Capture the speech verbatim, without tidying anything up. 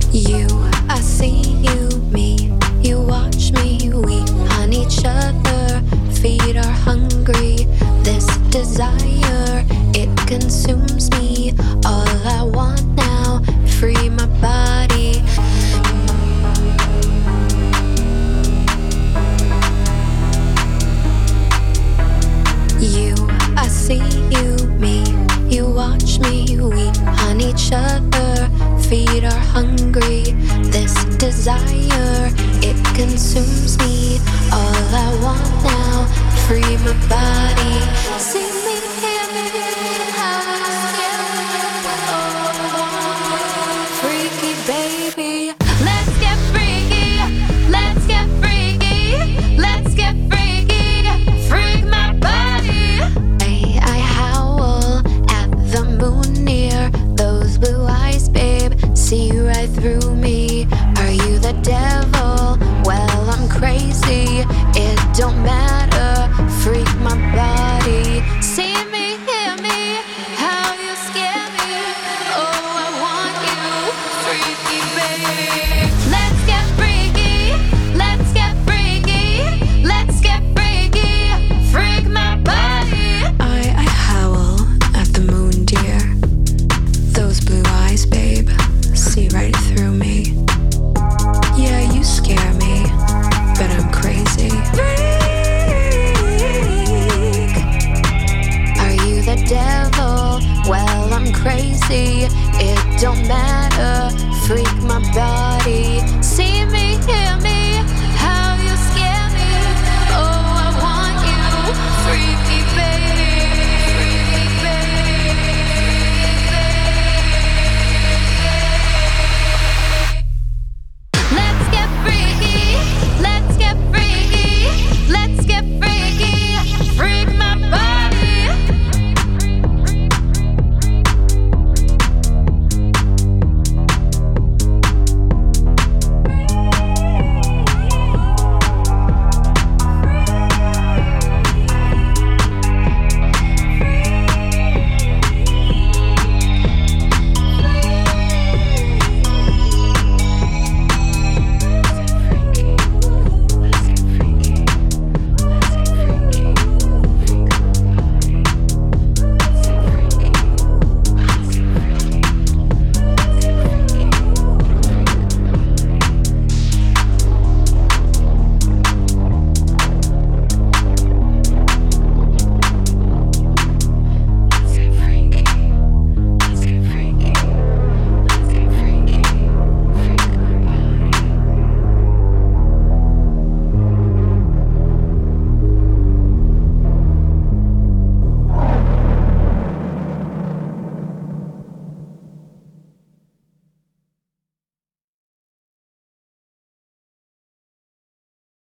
You, I see you, me. You watch me, we on each other. Feet are hungry. This desire, it consumes me. All I want now, free my body. You, I see you, me. You watch me, we on each other. Feet are hungry. This desire, it consumes me. All I want now, free my body. See me, hear me, how I feel. Freaky baby, let's get freaky. Let's get freaky. Let's get freaky. Freak my body. I, I howl at the moon near those blue eyes, babe. See right through me. Are you the devil? Well, I'm crazy. It don't matter. Freak my body. See me, hear me. How you scare me. Oh, I want you. Freaky baby. Let's get freaky. Let's get freaky. Let's get freaky. Freak my body. I, I howl at the moon, dear. Those blue eyes, babe. See right through me. Yeah, you scare me, but I'm crazy. Freak. Are you the devil? Well, I'm crazy. It don't matter. Freak my body. See me.